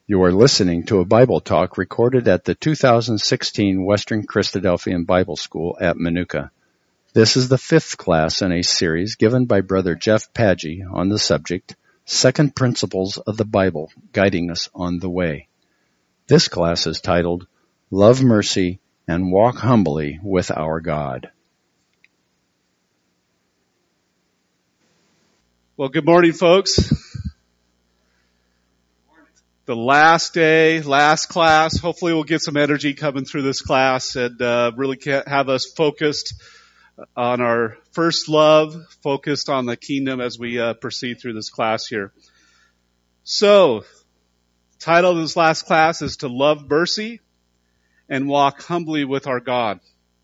You are listening to a Bible talk recorded at the 2016 Western Christadelphian Bible School at Manuka. This is the fifth class in a series given by Brother Jeff Paggi on the subject, Second Principles of the Bible, Guiding Us on the Way. This class is titled, Love Mercy and Walk Humbly with Our God. Well, good morning, folks. The last day, last class. Hopefully we'll get some energy coming through this class and really have us focused on our first love, focused on the kingdom as we proceed through this class here. So, the title of this last class is To Love Mercy and Walk Humbly with Our God.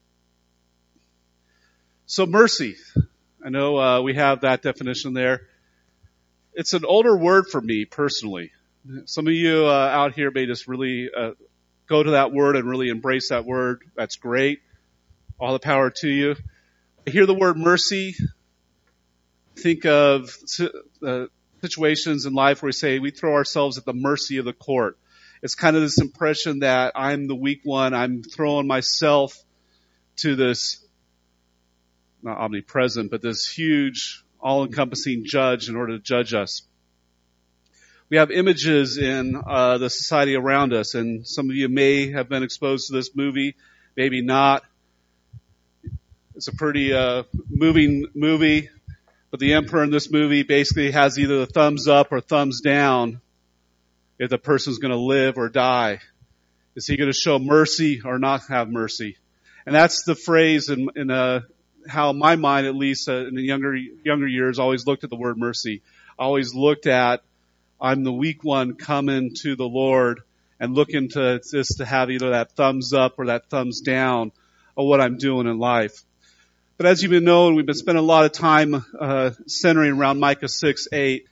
So mercy. I know we have that definition there. It's an older word for me personally. Some of you out here may just really go to that word and really embrace that word. That's great. All the power to you. I hear the word mercy. Think of situations in life where we say we throw ourselves at the mercy of the court. It's kind of this impression that I'm the weak one. I'm throwing myself to this, not omnipresent, but this huge, all-encompassing judge in order to judge us. We have images in the society around us, and some of you may have been exposed to this movie, maybe not. It's a pretty moving movie, but the emperor in this movie basically has either the thumbs up or thumbs down if the person's going to live or die. Is he going to show mercy or not have mercy? And that's the phrase in how my mind, at least in the younger years, always looked at the word mercy. I always looked at I'm the weak one coming to the Lord and looking to just to have either that thumbs up or that thumbs down of what I'm doing in life. But as you've been known, we've been spending a lot of time centering around Micah 6:8.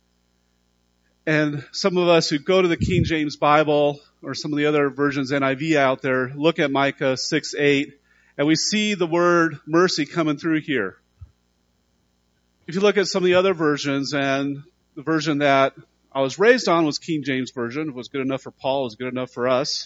And some of us who go to the King James Bible or some of the other versions NIV out there look at Micah 6:8 and we see the word mercy coming through here. If you look at some of the other versions, and the version that I was raised on was King James Version. It was good enough for Paul. It was good enough for us.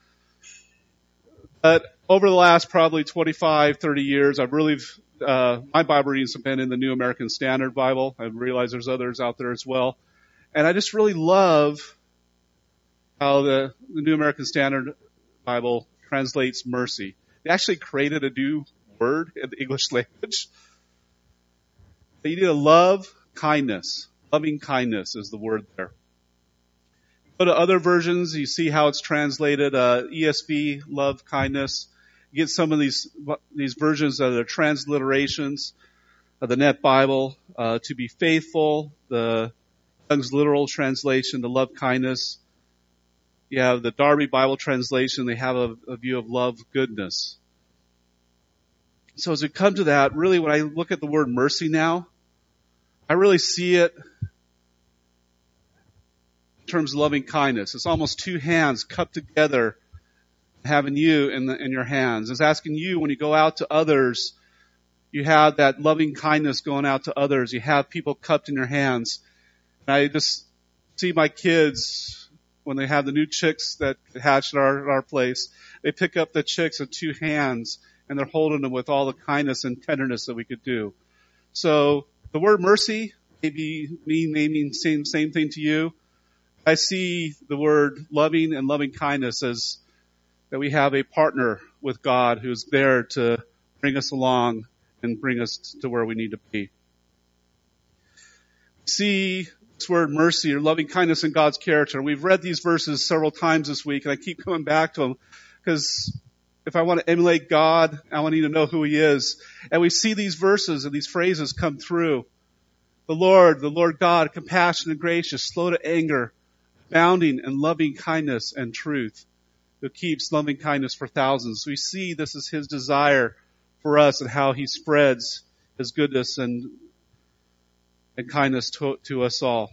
But over the last probably 25, 30 years, I've really, my Bible readings have been in the New American Standard Bible. I realize there's others out there as well. And I just really love how the New American Standard Bible translates mercy. They actually created a new word in the English language. You need to love kindness. Loving kindness is the word there. Go to other versions, you see how it's translated. ESV, love kindness. You get some of these versions that are transliterations of the Net Bible. To be faithful, the Young's literal translation, to love kindness. You have the Darby Bible translation. They have a view of love goodness. So as we come to that, really when I look at the word mercy now, I really see it in terms of loving kindness. It's almost two hands cupped together, having you in your hands. It's asking you when you go out to others, you have that loving kindness going out to others. You have people cupped in your hands. And I just see my kids when they have the new chicks that hatch at our place. They pick up the chicks in two hands and they're holding them with all the kindness and tenderness that we could do. So the word mercy may mean same thing to you. I see the word loving and loving kindness as that we have a partner with God who's there to bring us along and bring us to where we need to be. See this word mercy or loving kindness in God's character. We've read these verses several times this week, and I keep coming back to them because if I want to emulate God, I want to know who He is. And we see these verses and these phrases come through. The Lord God, compassionate and gracious, slow to anger, abounding in loving kindness and truth, who keeps loving kindness for thousands. We see this is His desire for us and how He spreads His goodness and kindness to us all.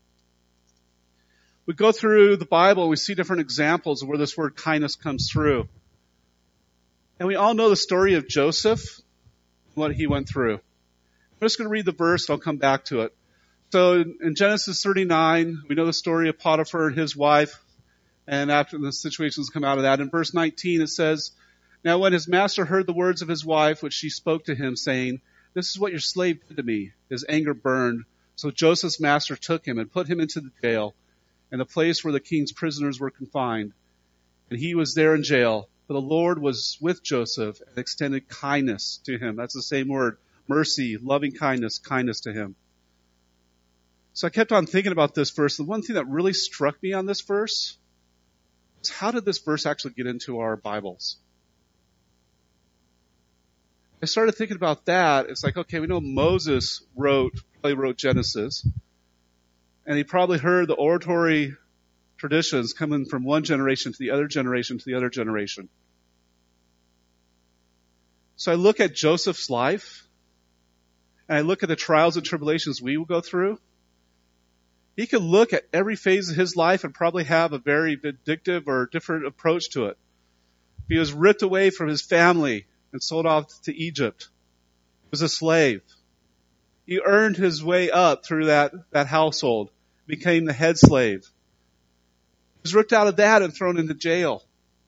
We go through the Bible and we see different examples of where this word kindness comes through. And we all know the story of Joseph, what he went through. I'm just going to read the verse and I'll come back to it. So in Genesis 39, we know the story of Potiphar and his wife, and after the situations come out of that. In verse 19 it says, "Now when his master heard the words of his wife, which she spoke to him, saying, 'This is what your slave did to me,' his anger burned. So Joseph's master took him and put him into the jail, in the place where the king's prisoners were confined. And he was there in jail. But the Lord was with Joseph and extended kindness to him." That's the same word. Mercy, loving kindness, kindness to him. So I kept on thinking about this verse. The one thing that really struck me on this verse is, how did this verse actually get into our Bibles? I started thinking about that. It's like, okay, we know Moses probably wrote Genesis. And he probably heard the oratory traditions coming from one generation to the other generation to the other generation. So I look at Joseph's life, and I look at the trials and tribulations we will go through. He could look at every phase of his life and probably have a very vindictive or different approach to it. He was ripped away from his family and sold off to Egypt. He was a slave. He earned his way up through that household, became the head slave. He was ripped out of that and thrown into jail.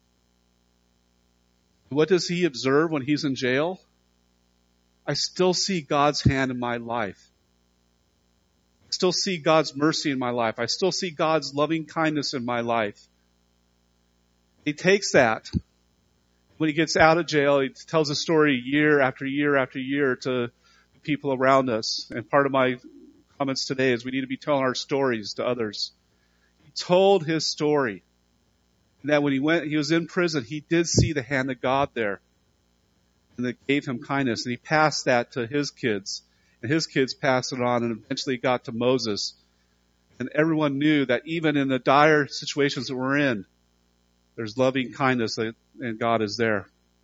What does he observe when he's in jail? I still see God's hand in my life. I still see God's mercy in my life. I still see God's loving kindness in my life. He takes that. When he gets out of jail, he tells a story year after year after year to the people around us. And part of my comments today is we need to be telling our stories to others. He told his story. And that when he was in prison, he did see the hand of God there. And that gave him kindness. And he passed that to his kids. And his kids passed it on, and eventually got to Moses. And everyone knew that even in the dire situations that we're in, there's loving kindness, and God is there.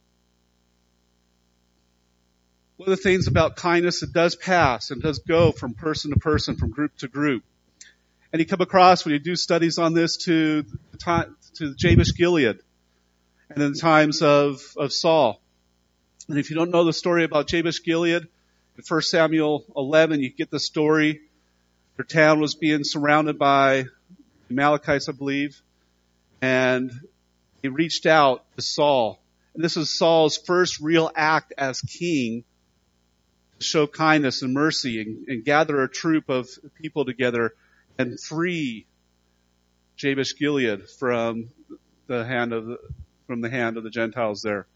One of the things about kindness, it does pass and does go from person to person, from group to group. And you come across, when you do studies on this, to Jabesh Gilead, and in the times of Saul. And if you don't know the story about Jabesh Gilead, in 1 Samuel 11, you get the story. Their town was being surrounded by Amalekites, I believe. And he reached out to Saul. And this was Saul's first real act as king to show kindness and mercy and gather a troop of people together and free Jabesh Gilead from the hand of the Gentiles there.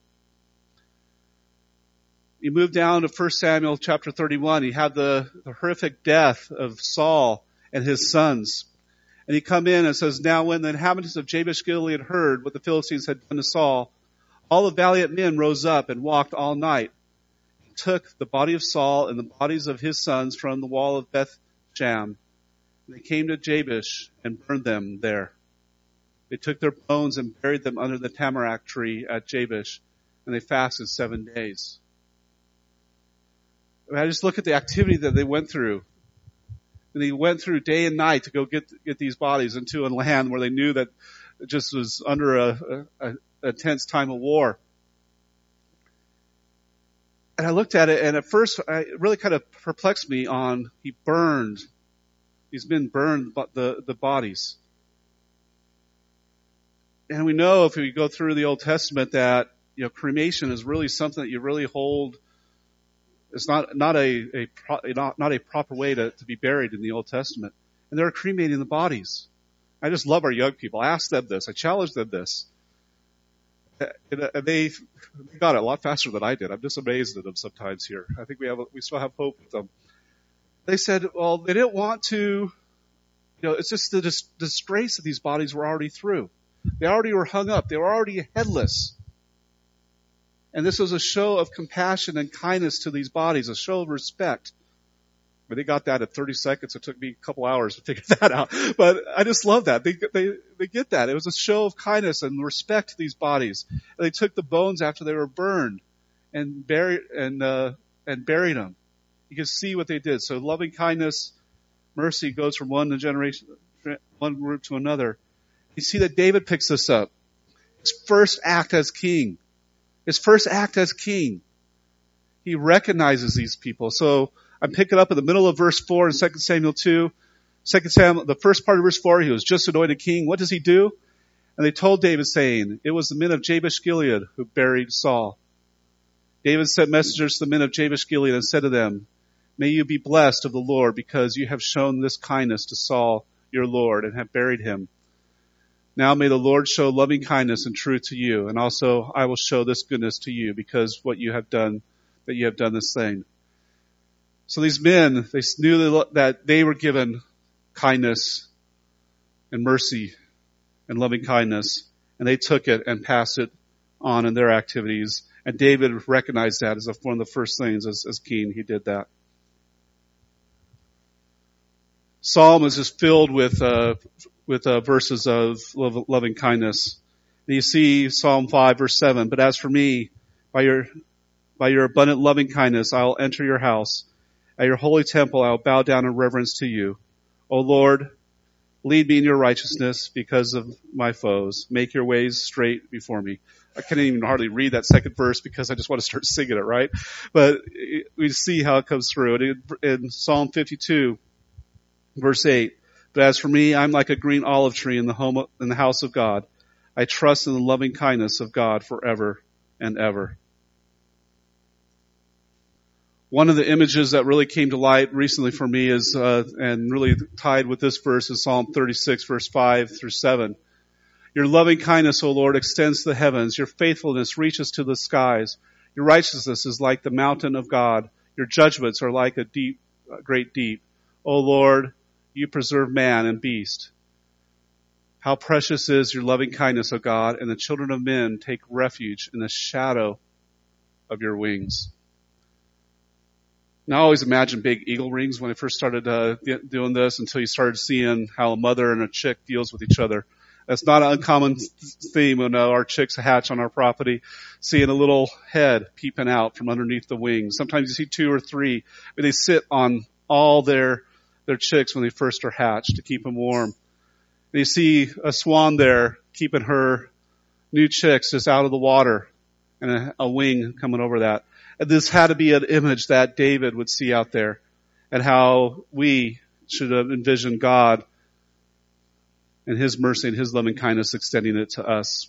You move down to 1 Samuel chapter 31. You have the horrific death of Saul and his sons. And he come in and says, "Now when the inhabitants of Jabesh Gilead heard what the Philistines had done to Saul, all the valiant men rose up and walked all night, and took the body of Saul and the bodies of his sons from the wall of Beth-Sham. And they came to Jabesh and burned them there. They took their bones and buried them under the tamarack tree at Jabesh, and they fasted 7 days." I just look at the activity that they went through. And they went through day and night to go get these bodies into a land where they knew that it just was under a tense time of war. And I looked at it, and at first it really kind of perplexed me on these men burned the bodies. And we know if we go through the Old Testament that, cremation is really something that you really hold. It's not a proper way to be buried in the Old Testament. And they're cremating the bodies. I just love our young people. I asked them this. I challenged them this. And they got it a lot faster than I did. I'm just amazed at them sometimes here. I think we still have hope with them. They said, well, they didn't want to, it's just the disgrace that these bodies were already through. They already were hung up. They were already headless. And this was a show of compassion and kindness to these bodies, a show of respect. But they got that at 30 seconds. It took me a couple hours to figure that out. But I just love that. They get that. It was a show of kindness and respect to these bodies. And they took the bones after they were burned and buried them. You can see what they did. So loving kindness, mercy goes from one group to another. You see that David picks this up. His first act as king. He recognizes these people. So I'm picking up in the middle of verse 4 in 2 Samuel 2. 2 Samuel, the first part of verse 4, he was just anointed king. What does he do? And they told David, saying, it was the men of Jabesh Gilead who buried Saul. David sent messengers to the men of Jabesh Gilead and said to them, may you be blessed of the Lord, because you have shown this kindness to Saul, your Lord, and have buried him. Now may the Lord show loving kindness and truth to you, and also I will show this goodness to you, because what you have done, that you have done this thing. So these men, they knew that they were given kindness and mercy and loving kindness, and they took it and passed it on in their activities. And David recognized that as one of the first things as king. He did that. Psalm is just filled with verses of loving kindness. And you see Psalm 5 verse 7, but as for me, by your abundant loving kindness, I will enter your house. At your holy temple, I will bow down in reverence to you. O Lord, lead me in your righteousness because of my foes. Make your ways straight before me. I can't even hardly read that second verse because I just want to start singing it, right? But we see how it comes through. In Psalm 52, verse 8, but as for me, I'm like a green olive tree in the house of God. I trust in the loving kindness of God forever and ever. One of the images that really came to light recently for me is, and really tied with this verse, is Psalm 36, verse 5 through 7. Your loving kindness, O Lord, extends to the heavens. Your faithfulness reaches to the skies. Your righteousness is like the mountain of God. Your judgments are like a great deep. O Lord, you preserve man and beast. How precious is your loving kindness, O God, and the children of men take refuge in the shadow of your wings. Now, I always imagined big eagle rings when I first started doing this, until you started seeing how a mother and a chick deals with each other. That's not an uncommon theme when our chicks hatch on our property, seeing a little head peeping out from underneath the wings. Sometimes you see 2 or 3, but they sit on all their chicks when they first are hatched to keep them warm. And you see a swan there keeping her new chicks just out of the water, and a wing coming over that. And this had to be an image that David would see out there, and how we should have envisioned God and his mercy and his loving kindness extending it to us.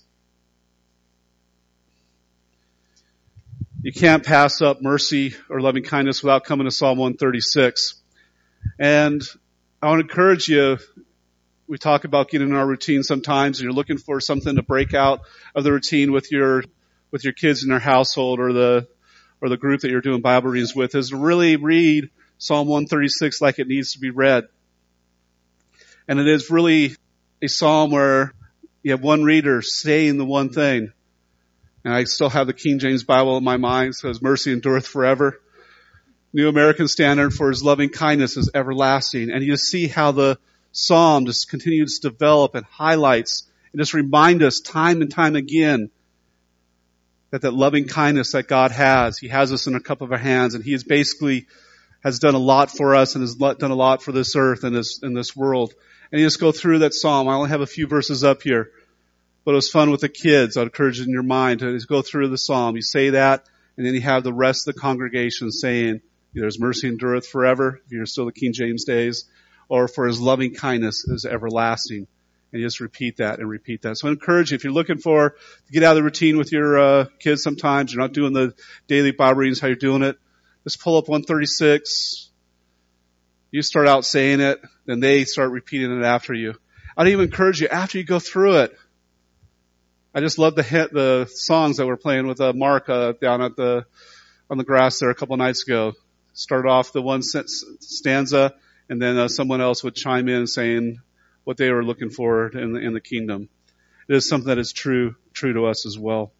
You can't pass up mercy or loving kindness without coming to Psalm 136. And I want to encourage you, we talk about getting in our routine sometimes, and you're looking for something to break out of the routine with your kids in their household, or the group that you're doing Bible readings with, is to really read Psalm 136 like it needs to be read. And it is really a psalm where you have one reader saying the one thing. And I still have the King James Bible in my mind, so says mercy endureth forever. New American Standard, for his loving kindness is everlasting. And you see how the psalm just continues to develop and highlights and just remind us time and time again that loving kindness that God has, he has us in a cup of our hands, and he is basically has done a lot for us and has done a lot for this earth and this world. And you just go through that psalm. I only have a few verses up here, but it was fun with the kids. I'd encourage you in your mind to just go through the psalm. You say that, and then you have the rest of the congregation saying, there's mercy endureth forever, if you're still the King James days, or for his loving kindness is everlasting. And you just repeat that and repeat that. So I encourage you, if you're looking to get out of the routine with your kids sometimes, you're not doing the daily Bible readings how you're doing it, just pull up 136. You start out saying it, then they start repeating it after you. I'd even encourage you, after you go through it, I just love the songs that we're playing with Mark down on the grass there a couple nights ago. Start off the one stanza, and then someone else would chime in saying what they were looking for in the kingdom. It is something that is true to us as well.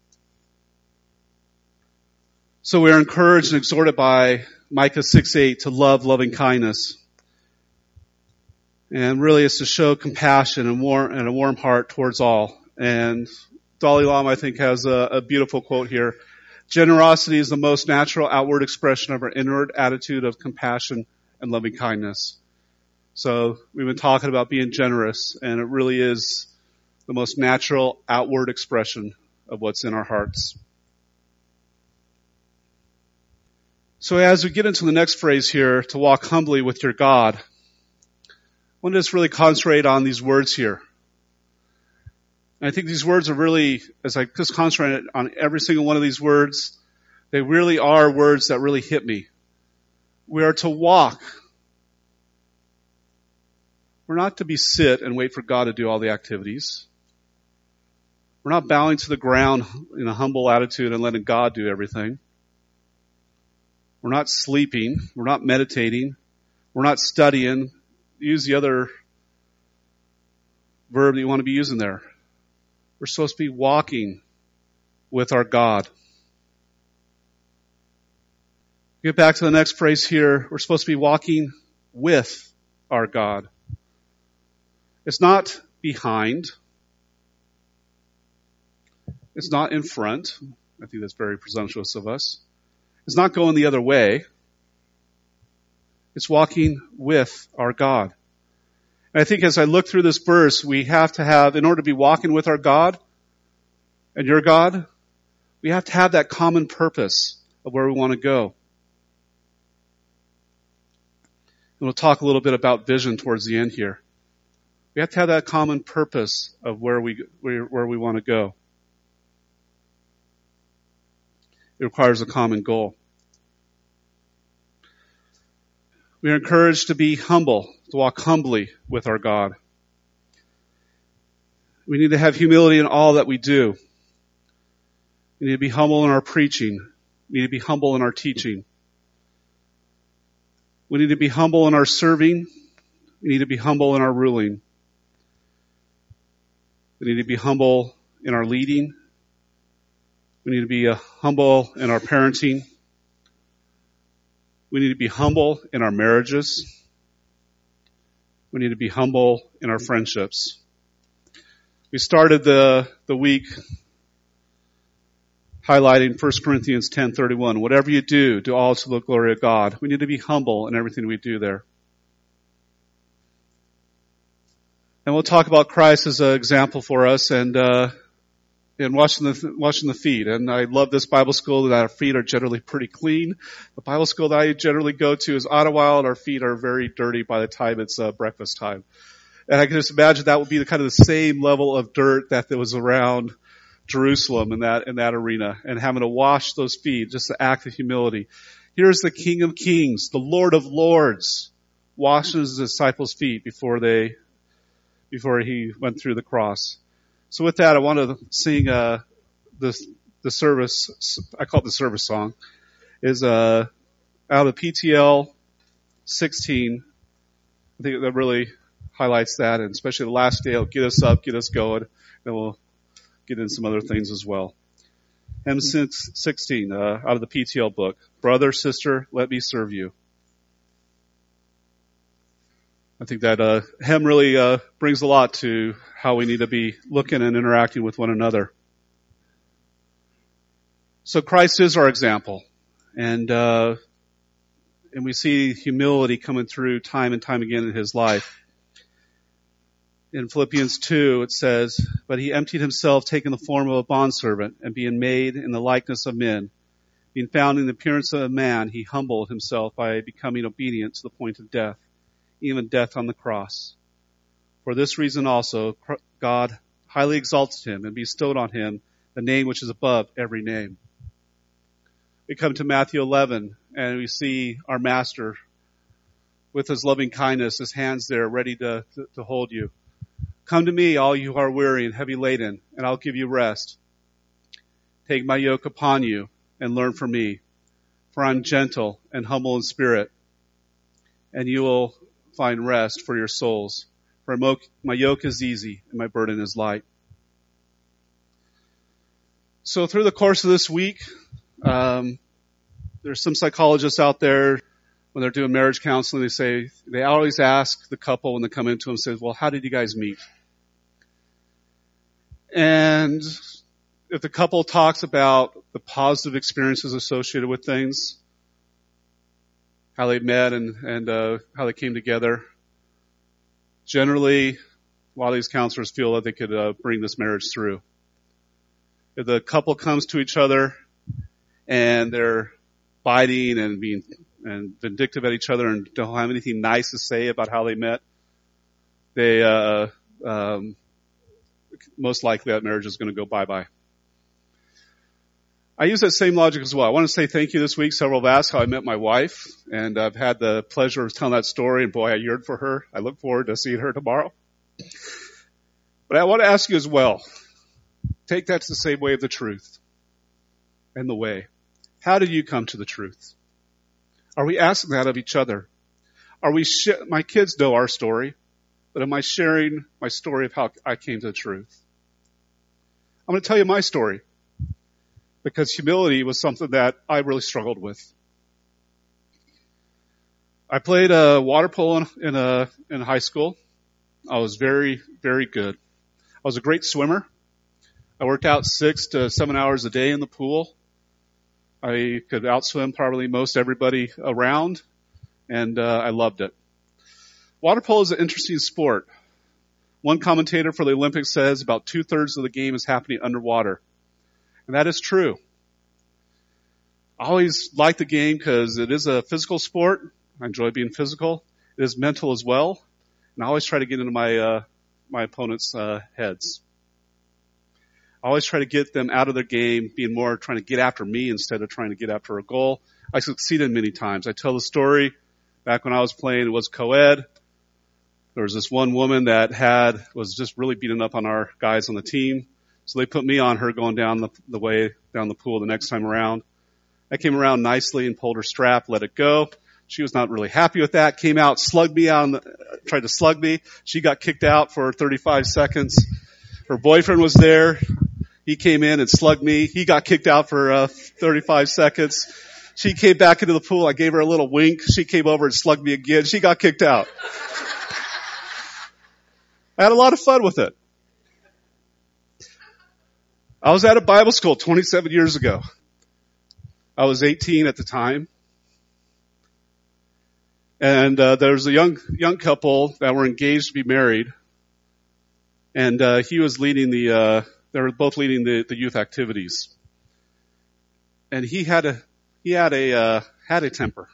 So we are encouraged and exhorted by Micah 6:8 to love loving kindness. And really it's to show compassion and a warm heart towards all. And Dalai Lama, I think, has a beautiful quote here. Generosity is the most natural outward expression of our inward attitude of compassion and loving kindness. So we've been talking about being generous, and it really is the most natural outward expression of what's in our hearts. So as we get into the next phrase here, to walk humbly with your God, I want to just really concentrate on these words here. And I think these words are really, as I just concentrate on every single one of these words, they really are words that really hit me. We are to walk. We're not to be sit and wait for God to do all the activities. We're not bowing to the ground in a humble attitude and letting God do everything. We're not sleeping. We're not meditating. We're not studying. Use the other verb that you want to be using there. We're supposed to be walking with our God. Get back to the next phrase here. We're supposed to be walking with our God. It's not behind. It's not in front. I think that's very presumptuous of us. It's not going the other way. It's walking with our God. And I think as I look through this verse, we have to have, in order to be walking with our God and your God, we have to have that common purpose of where we want to go. And we'll talk a little bit about vision towards the end here. We have to have that common purpose of where we want to go. It requires a common goal. We are encouraged to be humble, to walk humbly with our God. We need to have humility in all that we do. We need to be humble in our preaching. We need to be humble in our teaching. We need to be humble in our serving. We need to be humble in our ruling. We need to be humble in our leading. We need to be humble in our parenting. We need to be humble in our marriages. We need to be humble in our friendships. We started the week highlighting 1 Corinthians 10:31. Whatever you do, do all to the glory of God. We need to be humble in everything we do there. And we'll talk about Christ as an example for us and washing the feet. And I love this Bible school that our feet are generally pretty clean. The Bible school that I generally go to is Ottawa, and our feet are very dirty by the time it's breakfast time. And I can just imagine that would be the kind of the same level of dirt that was around Jerusalem in that arena, and having to wash those feet, just the act of humility. Here's the King of Kings, the Lord of Lords, washing his disciples' feet before he went through the cross. So with that, I want to sing the service. I call it the service song. Is out of PTL 16. I think that really highlights that, and especially the last day, it'll get us up, get us going, and we'll get in some other things as well. Hymn 16 out of the PTL book. Brother, sister, let me serve you. I think that hymn really brings a lot to how we need to be looking and interacting with one another. So Christ is our example, and we see humility coming through time and time again in his life. In Philippians 2, it says, "But he emptied himself, taking the form of a bondservant, and being made in the likeness of men. Being found in the appearance of a man, he humbled himself by becoming obedient to the point of death, even death on the cross. For this reason also, God highly exalted him and bestowed on him the name which is above every name." We come to Matthew 11, and we see our Master with his loving kindness, his hands there ready to hold you. "Come to me, all you who are weary and heavy laden, and I'll give you rest. Take my yoke upon you and learn from me, for I'm gentle and humble in spirit, and you will find rest for your souls. For my yoke is easy and my burden is light." So through the course of this week, there's some psychologists out there, when they're doing marriage counseling, they always ask the couple when they come into them, says, "Well, how did you guys meet?" And if the couple talks about the positive experiences associated with things, how they met and how they came together, generally, a lot of these counselors feel that they could bring this marriage through. If the couple comes to each other and they're biting and being and vindictive at each other and don't have anything nice to say about how they met, they most likely that marriage is going to go bye-bye. I use that same logic as well. I want to say thank you this week. Several have asked how I met my wife, and I've had the pleasure of telling that story, and boy, I yearn for her. I look forward to seeing her tomorrow. But I want to ask you as well, take that to the same way of the truth and the way. How did you come to the truth? Are we asking that of each other? Are we? My kids know our story, but am I sharing my story of how I came to the truth? I'm going to tell you my story, because humility was something that I really struggled with. I played water polo in high school. I was very, very good. I was a great swimmer. I worked out 6 to 7 hours a day in the pool. I could outswim probably most everybody around, and I loved it. Water polo is an interesting sport. One commentator for the Olympics says about 2/3 of the game is happening underwater. And that is true. I always liked the game because it is a physical sport. I enjoy being physical. It is mental as well. And I always try to get into my opponent's heads. I always try to get them out of their game, being more trying to get after me instead of trying to get after a goal. I succeeded many times. I tell the story, back when I was playing, it was co-ed. There was this one woman that was just really beating up on our guys on the team. So they put me on her going down the way down the pool the next time around. I came around nicely and pulled her strap, let it go. She was not really happy with that. Came out, slugged me tried to slug me. She got kicked out for 35 seconds. Her boyfriend was there. He came in and slugged me. He got kicked out for 35 seconds. She came back into the pool. I gave her a little wink. She came over and slugged me again. She got kicked out. I had a lot of fun with it. I was at a Bible school 27 years ago. I was 18 at the time. And there was a young couple that were engaged to be married. And he was leading they were both leading the youth activities. And he had a temper.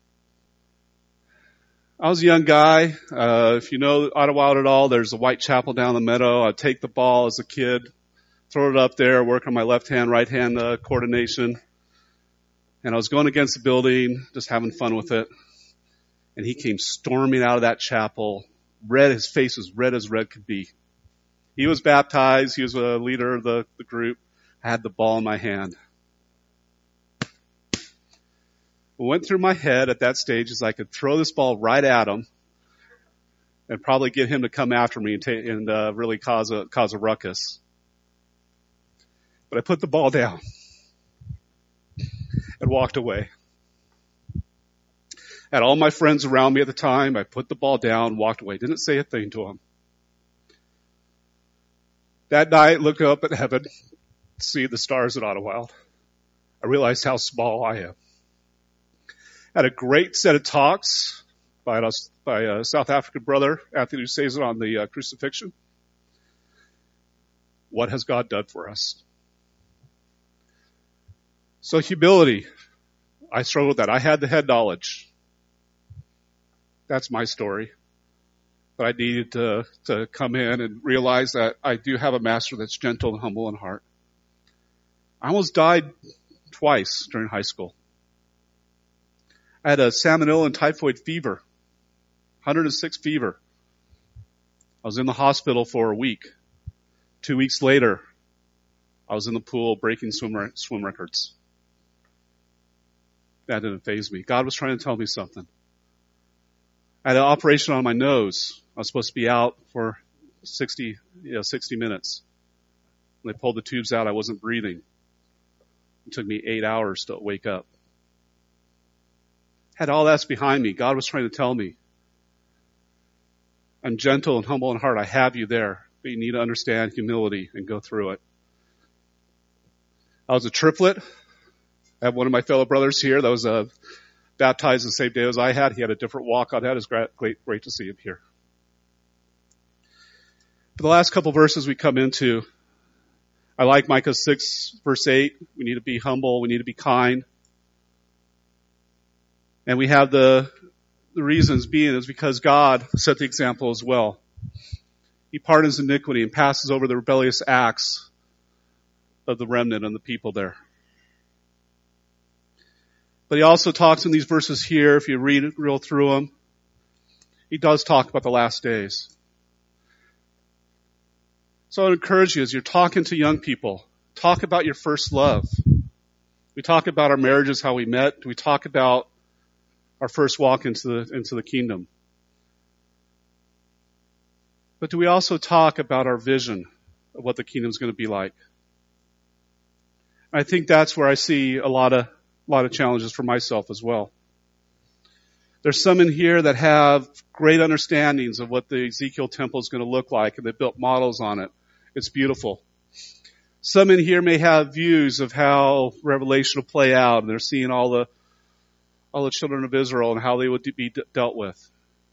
I was a young guy. If you know Ottawa at all, there's a white chapel down the meadow. I'd take the ball as a kid, throw it up there, work on my left hand, right hand coordination. And I was going against the building, just having fun with it. And he came storming out of that chapel, red. His face was red as red could be. He was baptized. He was a leader of the group. I had the ball in my hand. What went through my head at that stage is I could throw this ball right at him and probably get him to come after me and really cause a ruckus. But I put the ball down and walked away. I had all my friends around me at the time. I put the ball down, walked away. Didn't say a thing to them. That night, looked up at heaven, see the stars at Ottawa. I realized how small I am. Had a great set of talks by a South African brother, Anthony, who says it on the crucifixion. What has God done for us? So humility, I struggled with that. I had the head knowledge. That's my story. But I needed to come in and realize that I do have a master that's gentle and humble in heart. I almost died twice during high school. I had a salmonella and typhoid fever, 106 fever. I was in the hospital for a week. 2 weeks later, I was in the pool breaking swim records. That didn't faze me. God was trying to tell me something. I had an operation on my nose. I was supposed to be out for 60 minutes. When they pulled the tubes out, I wasn't breathing. It took me 8 hours to wake up. Had all that's behind me. God was trying to tell me, I'm gentle and humble in heart. I have you there, but you need to understand humility and go through it. I was a triplet. I have one of my fellow brothers here that was baptized the same day as I had. He had a different walk on that. It's great to see him here. For the last couple verses we come into, I like Micah 6, verse 8. We need to be humble. We need to be kind. And we have the reasons being is because God set the example as well. He pardons iniquity and passes over the rebellious acts of the remnant and the people there. But he also talks in these verses here, if you read it real through them, he does talk about the last days. So I would encourage you as you're talking to young people, talk about your first love. We talk about our marriages, how we met. We talk about our first walk into the kingdom. But do we also talk about our vision of what the kingdom is going to be like? I think that's where I see a lot of challenges for myself as well. There's some in here that have great understandings of what the Ezekiel temple is going to look like, and they built models on it. It's beautiful. Some in here may have views of how Revelation will play out, and they're seeing all the children of Israel and how they would be dealt with.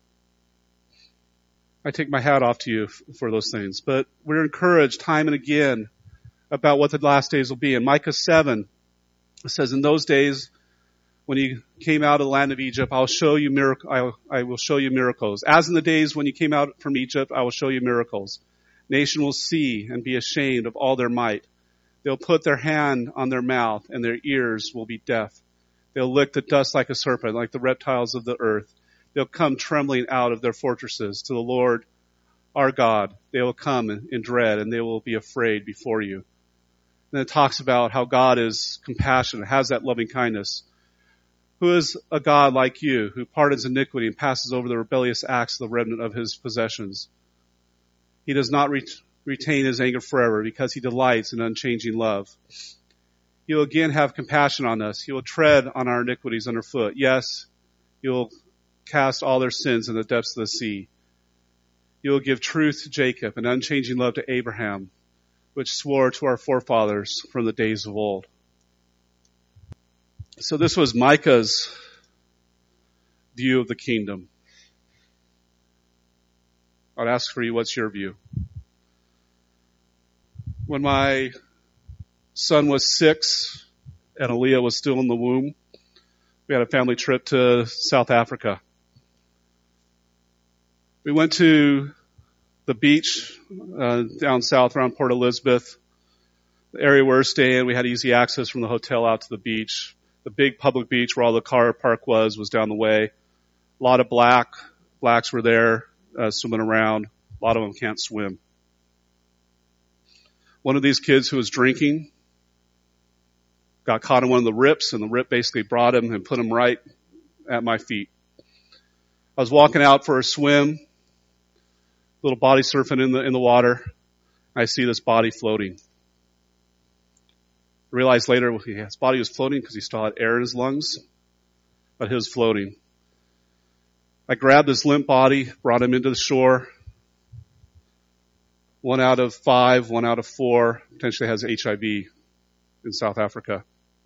I take my hat off to you for those things. But we're encouraged time and again about what the last days will be. In Micah 7, it says, in those days, when you came out of the land of Egypt, I will show you miracles. As in the days when you came out from Egypt, I will show you miracles. Nation will see and be ashamed of all their might. They'll put their hand on their mouth, and their ears will be deaf. They'll lick the dust like a serpent, like the reptiles of the earth. They'll come trembling out of their fortresses to the Lord our God. They will come in dread, and they will be afraid before you. And it talks about how God is compassionate, has that loving kindness. Who is a God like you, who pardons iniquity and passes over the rebellious acts of the remnant of his possessions? He does not retain his anger forever, because he delights in unchanging love. He will again have compassion on us. He will tread on our iniquities underfoot. Yes, he will cast all their sins in the depths of the sea. He will give truth to Jacob and unchanging love to Abraham, which swore to our forefathers from the days of old. So this was Micah's view of the kingdom. I'd ask for you, what's your view? When my son was 6 and Aaliyah was still in the womb, we had a family trip to South Africa. We went to the beach down south around Port Elizabeth. The area where we're staying, we had easy access from the hotel out to the beach. The big public beach where all the car park was down the way. A lot of blacks were there swimming around. A lot of them can't swim. One of these kids who was drinking got caught in one of the rips, and the rip basically brought him and put him right at my feet. I was walking out for a swim, little body surfing in the water. I see this body floating. I realized later his body was floating because he still had air in his lungs, but he was floating. I grabbed his limp body, brought him into the shore. 1 out of 5, 1 out of 4 potentially has HIV in South Africa.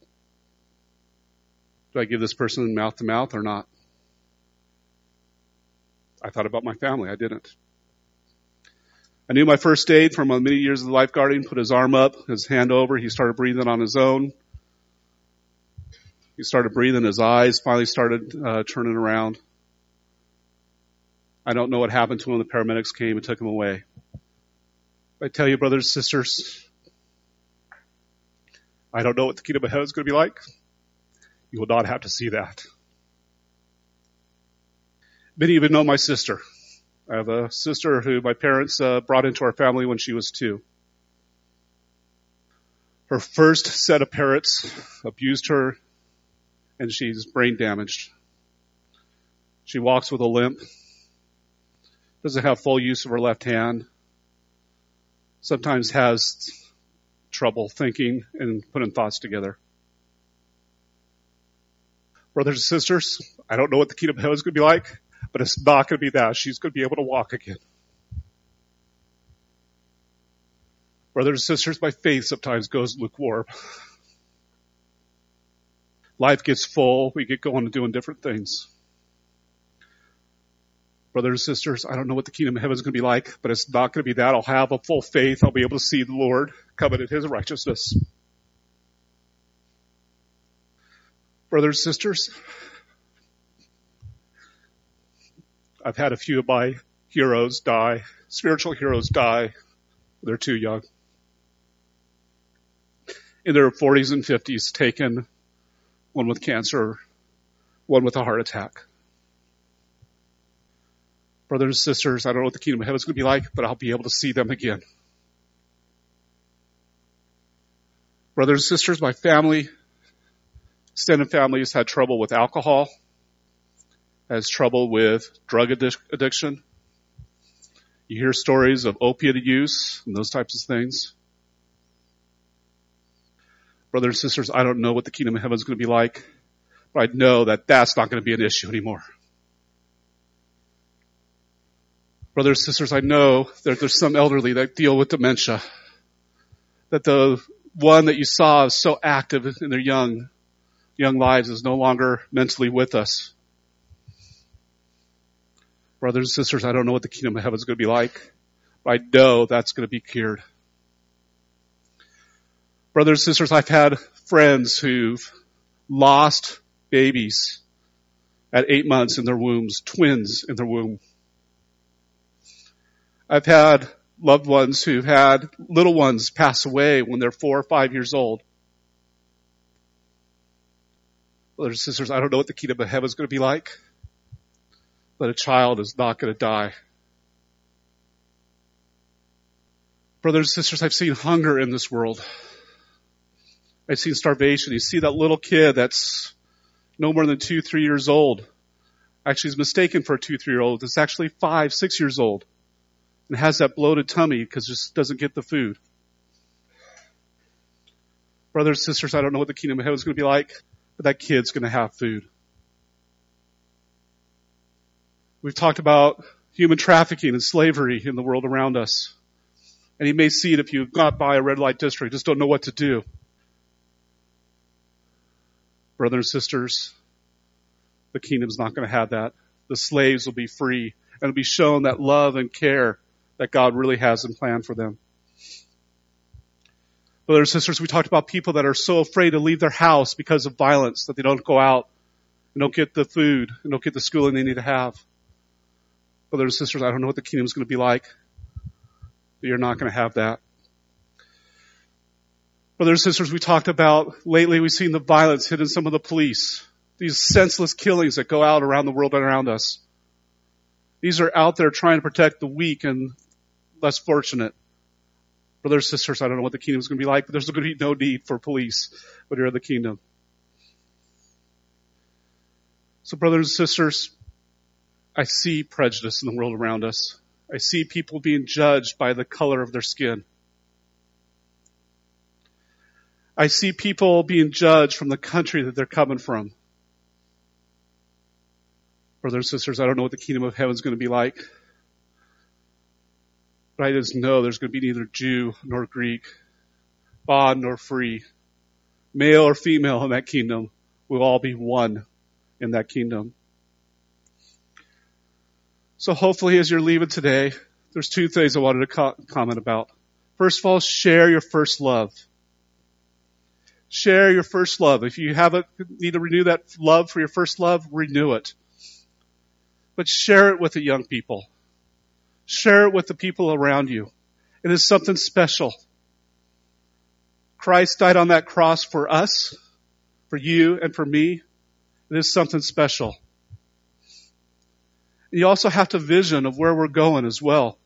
Do I give this person mouth to mouth or not? I thought about my family. I didn't. I knew my first aid from many years of lifeguarding. Put his arm up, his hand over. He started breathing on his own. He started breathing. His eyes finally started turning around. I don't know what happened to him. The paramedics came and took him away. I tell you, brothers and sisters, I don't know what the kingdom of heaven is going to be like. You will not have to see that. Many of you know my sister. I have a sister who my parents brought into our family when she was 2. Her first set of parents abused her, and she's brain damaged. She walks with a limp, doesn't have full use of her left hand, sometimes has trouble thinking and putting thoughts together. Brothers and sisters, I don't know what the kingdom of heaven is going to be like, but it's not going to be that. She's going to be able to walk again. Brothers and sisters, my faith sometimes goes lukewarm. Life gets full. We get going and doing different things. Brothers and sisters, I don't know what the kingdom of heaven is going to be like, but it's not going to be that. I'll have a full faith. I'll be able to see the Lord coming in his righteousness. Brothers and sisters, I've had a few of my heroes die, spiritual heroes die. They're too young. In their 40s and 50s, taken, one with cancer, one with a heart attack. Brothers and sisters, I don't know what the kingdom of heaven is going to be like, but I'll be able to see them again. Brothers and sisters, my family, extended family, has had trouble with alcohol, has trouble with drug addiction. You hear stories of opiate use and those types of things. Brothers and sisters, I don't know what the kingdom of heaven is going to be like, but I know that that's not going to be an issue anymore. Brothers and sisters, I know that there's some elderly that deal with dementia, that the one that you saw is so active in their young lives is no longer mentally with us. Brothers and sisters, I don't know what the kingdom of heaven is going to be like, but I know that's going to be cured. Brothers and sisters, I've had friends who've lost babies at 8 months in their wombs, twins in their womb. I've had loved ones who've had little ones pass away when they're 4 or 5 years old. Brothers and sisters, I don't know what the kingdom of heaven is going to be like, but a child is not going to die. Brothers and sisters, I've seen hunger in this world. I've seen starvation. You see that little kid that's no more than 2, 3 years old. Actually, he's mistaken for a 2, 3-year-old. It's actually 5, 6 years old. And has that bloated tummy because just doesn't get the food. Brothers and sisters, I don't know what the kingdom of heaven is going to be like, but that kid's going to have food. We've talked about human trafficking and slavery in the world around us. And you may see it if you've got by a red light district, just don't know what to do. Brothers and sisters, the kingdom's not going to have that. The slaves will be free, and it'll be shown that love and care that God really has in plan for them. Brothers and sisters, we talked about people that are so afraid to leave their house because of violence that they don't go out and don't get the food and don't get the schooling they need to have. Brothers and sisters, I don't know what the kingdom is going to be like, but you're not going to have that. Brothers and sisters, we talked about, lately we've seen the violence hit in some of the police. These senseless killings that go out around the world and around us. These are out there trying to protect the weak and less fortunate. Brothers and sisters, I don't know what the kingdom is going to be like, but there's going to be no need for police when you're in the kingdom. So brothers and sisters, I see prejudice in the world around us. I see people being judged by the color of their skin. I see people being judged from the country that they're coming from. Brothers and sisters, I don't know what the kingdom of heaven is going to be like. But I just know there's going to be neither Jew nor Greek, bond nor free, male or female in that kingdom. We'll all be one in that kingdom. So hopefully as you're leaving today, there's 2 things I wanted to comment about. First of all, share your first love. Share your first love. If you need to renew that love for your first love, renew it. But share it with the young people. Share it with the people around you. It is something special. Christ died on that cross for us, for you and for me. It is something special. And you also have to vision of where we're going as well.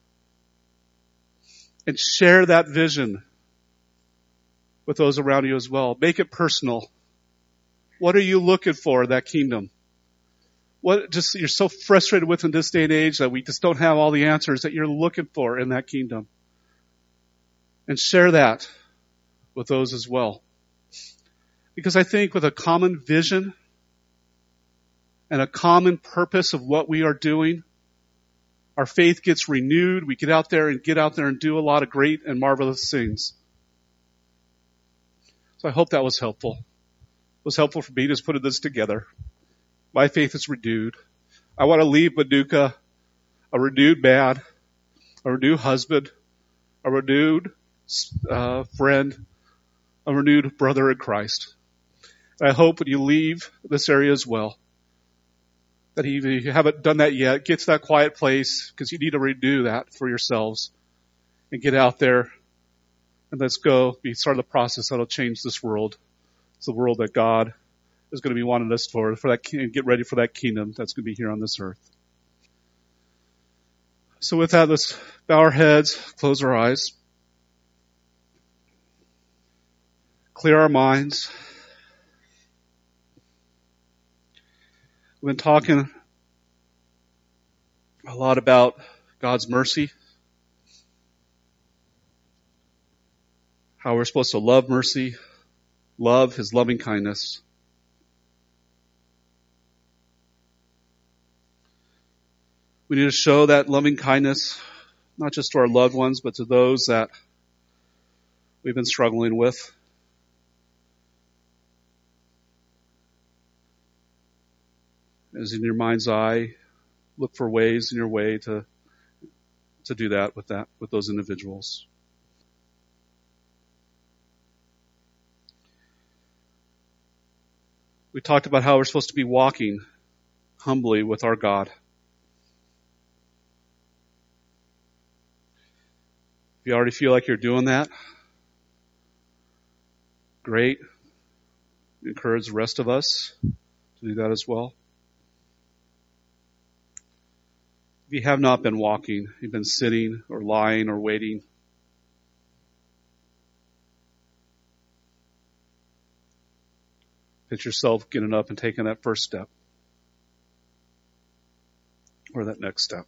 And share that vision with those around you as well. Make it personal. What are you looking for in that kingdom? What you're so frustrated with in this day and age that we just don't have all the answers that you're looking for in that kingdom. And share that with those as well. Because I think with a common vision and a common purpose of what we are doing, our faith gets renewed. We get out there and do a lot of great and marvelous things. So I hope that was helpful. It was helpful for me just putting this together. My faith is renewed. I want to leave Manuka a renewed man, a renewed husband, a renewed friend, a renewed brother in Christ. And I hope when you leave this area as well, that if you haven't done that yet, get to that quiet place, because you need to redo that for yourselves, and get out there and let's go start the process that'll change this world. It's the world that God is going to be wanting us for that, get ready for that kingdom that's going to be here on this earth. So with that, let's bow our heads, close our eyes, clear our minds. We've been talking a lot about God's mercy, how we're supposed to love mercy, love His loving kindness. We need to show that loving kindness, not just to our loved ones, but to those that we've been struggling with. As in your mind's eye, look for ways in your way to do that with those individuals. We talked about how we're supposed to be walking humbly with our God. If you already feel like you're doing that, great. Encourage the rest of us to do that as well. If you have not been walking, you've been sitting or lying or waiting, picture yourself getting up and taking that first step or that next step.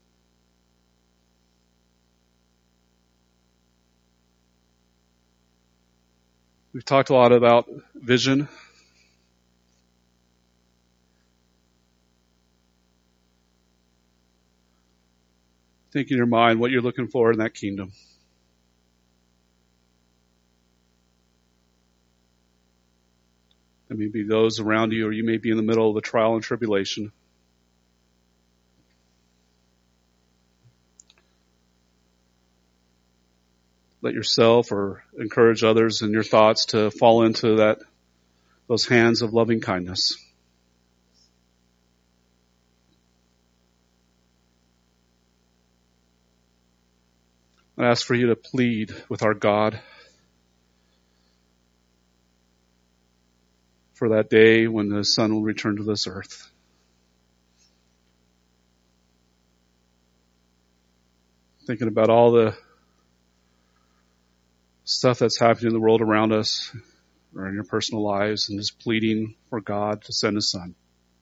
We've talked a lot about vision. Think in your mind what you're looking for in that kingdom. There may be those around you, or you may be in the middle of a trial and tribulation. Let yourself or encourage others in your thoughts to fall into those hands of loving kindness. I ask for you to plead with our God for that day when the Son will return to this earth. Thinking about all the stuff that's happening in the world around us or in your personal lives, and just pleading for God to send His Son.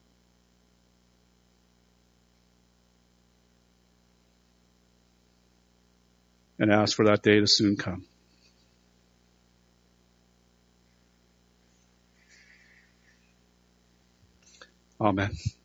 And ask for that day to soon come. Amen.